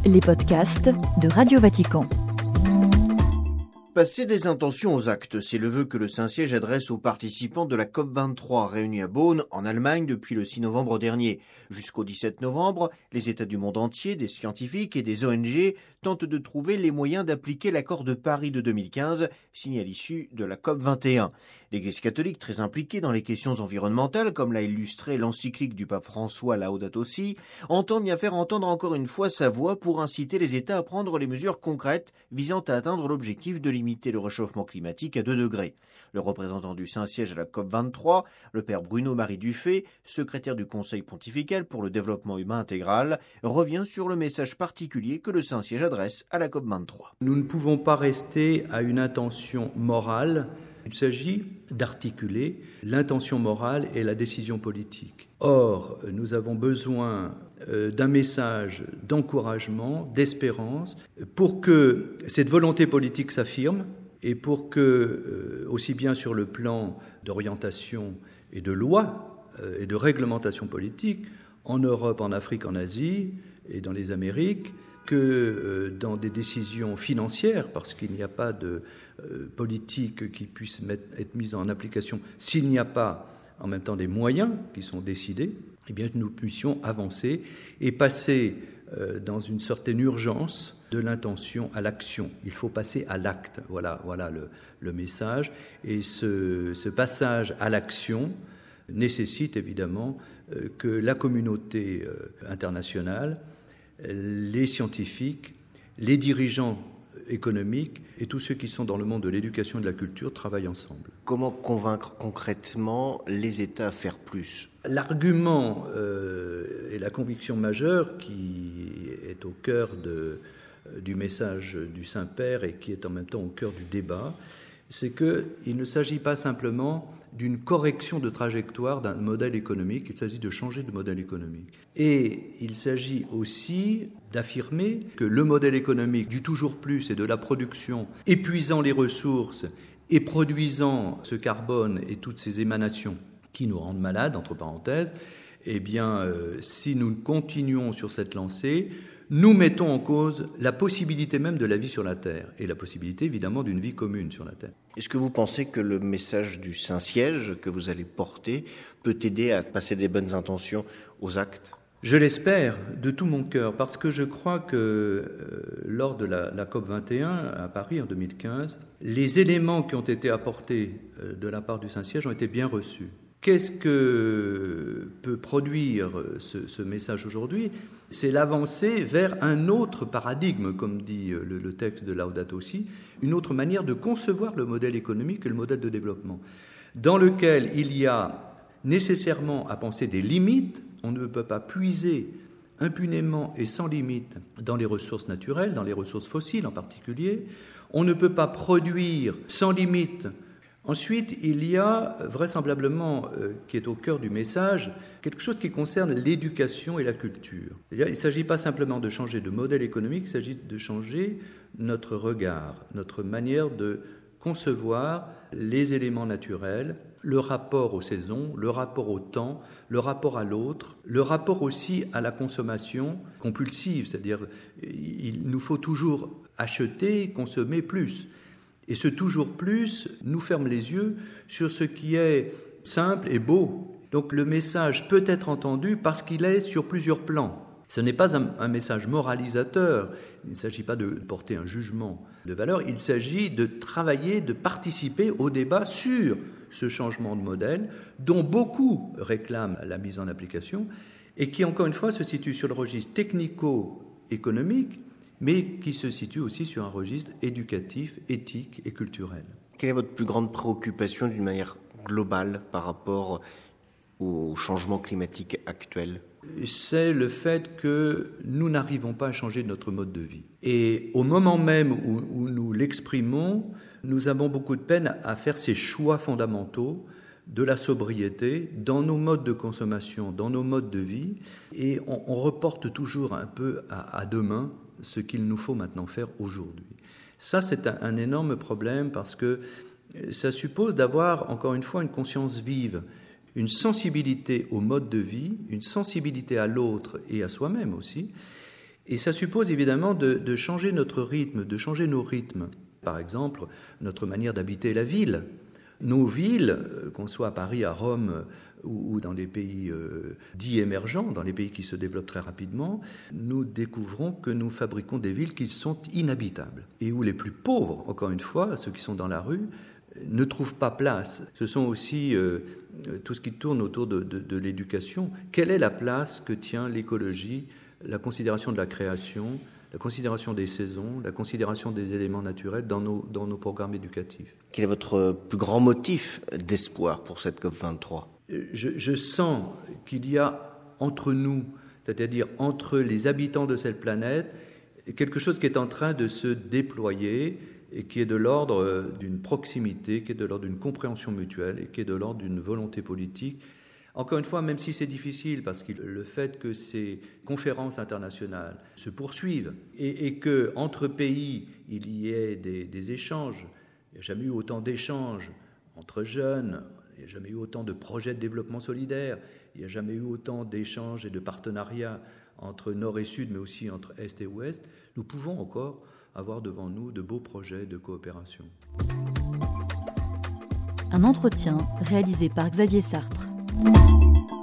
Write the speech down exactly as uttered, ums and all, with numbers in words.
les podcasts de Radio Vatican. Passer des intentions aux actes, c'est le vœu que le Saint-Siège adresse aux participants de la COP vingt-trois réunis à Bonn, en Allemagne, depuis le six novembre dernier. Jusqu'au dix-sept novembre, les États du monde entier, des scientifiques et des O N G tentent de trouver les moyens d'appliquer l'accord de Paris de deux mille quinze, signé à l'issue de la COP vingt et un. L'Église catholique, très impliquée dans les questions environnementales, comme l'a illustré l'encyclique du pape François Laudato Si, entend bien faire entendre encore une fois sa voix pour inciter les États à prendre les mesures concrètes visant à atteindre l'objectif de limiter le réchauffement climatique à deux degrés. Le représentant du Saint-Siège à la COP vingt-trois, le père Bruno-Marie Dufay, secrétaire du Conseil pontifical pour le développement humain intégral, revient sur le message particulier que le Saint-Siège adresse à la COP vingt-trois. Nous ne pouvons pas rester à une intention morale. Il s'agit d'articuler l'intention morale et la décision politique. Or, nous avons besoin d'un message d'encouragement, d'espérance, pour que cette volonté politique s'affirme et pour que, aussi bien sur le plan d'orientation et de loi et de réglementation politique, en Europe, en Afrique, en Asie et dans les Amériques, que dans des décisions financières, parce qu'il n'y a pas de politique qui puisse mettre, être mise en application s'il n'y a pas en même temps des moyens qui sont décidés, eh bien nous puissions avancer et passer euh, dans une certaine urgence de l'intention à l'action. Il faut passer à l'acte. Voilà, voilà le, le message. Et ce, ce passage à l'action nécessite évidemment euh, que la communauté euh, internationale, les scientifiques, les dirigeants économiques et tous ceux qui sont dans le monde de l'éducation et de la culture travaillent ensemble. Comment convaincre concrètement les États à faire plus ? L'argument euh, et la conviction majeure qui est au cœur de, du message du Saint-Père et qui est en même temps au cœur du débat, c'est qu'il ne s'agit pas simplement d'une correction de trajectoire d'un modèle économique, il s'agit de changer de modèle économique. Et il s'agit aussi d'affirmer que le modèle économique du toujours plus et de la production, épuisant les ressources et produisant ce carbone et toutes ces émanations qui nous rendent malades, entre parenthèses, eh bien, euh, si nous continuons sur cette lancée, nous mettons en cause la possibilité même de la vie sur la Terre et la possibilité évidemment d'une vie commune sur la Terre. Est-ce que vous pensez que le message du Saint-Siège que vous allez porter peut aider à passer des bonnes intentions aux actes ? Je l'espère de tout mon cœur parce que je crois que euh, lors de la, la COP vingt et un à Paris en deux mille quinze, les éléments qui ont été apportés euh, de la part du Saint-Siège ont été bien reçus. Qu'est-ce que peut produire ce, ce message aujourd'hui ? C'est l'avancée vers un autre paradigme, comme dit le, le texte de Laudato Si, une autre manière de concevoir le modèle économique et le modèle de développement, dans lequel il y a nécessairement à penser des limites. On ne peut pas puiser impunément et sans limite dans les ressources naturelles, dans les ressources fossiles en particulier. On ne peut pas produire sans limite. Ensuite, il y a vraisemblablement, euh, qui est au cœur du message, quelque chose qui concerne l'éducation et la culture. C'est-à-dire, il ne s'agit pas simplement de changer de modèle économique, il s'agit de changer notre regard, notre manière de concevoir les éléments naturels, le rapport aux saisons, le rapport au temps, le rapport à l'autre, le rapport aussi à la consommation compulsive, c'est-à-dire il nous faut toujours acheter, consommer plus. Et ce toujours plus nous ferme les yeux sur ce qui est simple et beau. Donc le message peut être entendu parce qu'il est sur plusieurs plans. Ce n'est pas un, un message moralisateur, il ne s'agit pas de porter un jugement de valeur, il s'agit de travailler, de participer au débat sur ce changement de modèle dont beaucoup réclament la mise en application et qui, encore une fois, se situe sur le registre technico-économique, mais qui se situe aussi sur un registre éducatif, éthique et culturel. Quelle est votre plus grande préoccupation d'une manière globale par rapport au changement climatique actuel ? C'est le fait que nous n'arrivons pas à changer notre mode de vie. Et au moment même où, où nous l'exprimons, nous avons beaucoup de peine à faire ces choix fondamentaux de la sobriété dans nos modes de consommation, dans nos modes de vie, et on, on reporte toujours un peu à, à demain ce qu'il nous faut maintenant faire aujourd'hui. Ça, c'est un, un énorme problème parce que ça suppose d'avoir, encore une fois, une conscience vive, une sensibilité au mode de vie, une sensibilité à l'autre et à soi-même aussi, Et ça suppose évidemment de, de changer notre rythme, de changer nos rythmes. Par exemple, notre manière d'habiter la ville. Nos villes, qu'on soit à Paris, à Rome ou, ou dans les pays euh, dits émergents, dans les pays qui se développent très rapidement, nous découvrons que nous fabriquons des villes qui sont inhabitables et où les plus pauvres, encore une fois, ceux qui sont dans la rue, ne trouvent pas place. Ce sont aussi euh, tout ce qui tourne autour de, de, de l'éducation. Quelle est la place que tient l'écologie, la considération de la création, la considération des saisons, la considération des éléments naturels dans nos, dans nos programmes éducatifs? Quel est votre plus grand motif d'espoir pour cette COP vingt-trois ? je, je sens qu'il y a entre nous, c'est-à-dire entre les habitants de cette planète, quelque chose qui est en train de se déployer et qui est de l'ordre d'une proximité, qui est de l'ordre d'une compréhension mutuelle et qui est de l'ordre d'une volonté politique. Encore une fois, même si c'est difficile, parce que le fait que ces conférences internationales se poursuivent et, et qu'entre pays, il y ait des, des échanges, il n'y a jamais eu autant d'échanges entre jeunes, il n'y a jamais eu autant de projets de développement solidaire, il n'y a jamais eu autant d'échanges et de partenariats entre Nord et Sud, mais aussi entre Est et Ouest, nous pouvons encore avoir devant nous de beaux projets de coopération. Un entretien réalisé par Xavier Sartre.